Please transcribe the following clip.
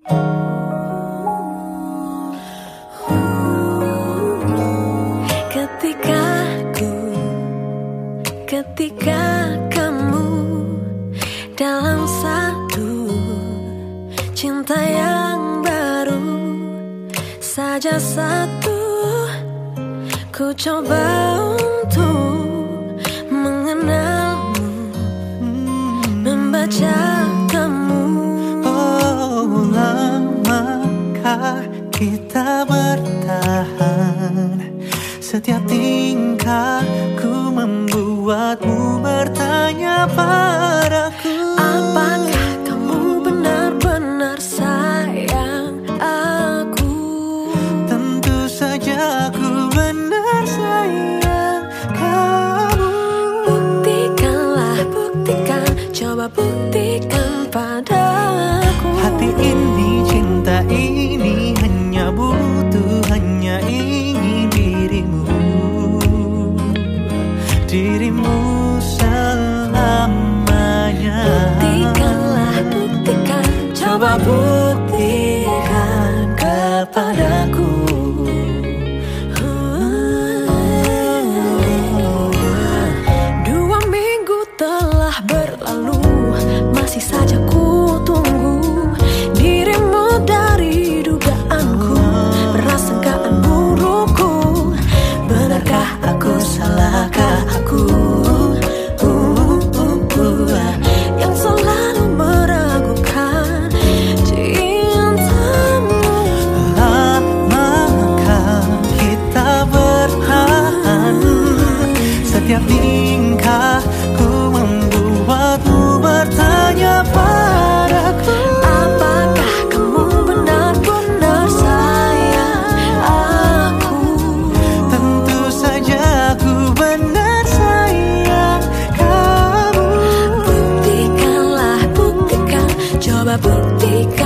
Ketika kamu dalam satu cinta yang baru saja satu, ku coba untuk mengenalmu, membaca kamu. Oh, lamakah kita bertahan? Setiap tingkahku membuatmu bertanya padaku, apakah kamu benar-benar sayang aku? Tentu saja aku benar sayang kamu. Buktikanlah, buktikan, coba buktikan padaku. Hati ini, cinta ini hanya butuh, hanya ingin dirimu selamanya. Buktikanlah, buktikan, coba buktikan kepadaku. Dua minggu telah berlalu, masih saja ku tunggu dirimu dari dugaanku, perasaan burukku. Benarkah aku, salahkah aku yang selalu meragukan cintamu? Lamakah kita bertahan? Setiap tingkahku membuatmu bertanya padaku, apakah kamu benar-benar sayang aku? Tentu saja aku benar sayang kamu. Buktikanlah, buktikan, coba buktikan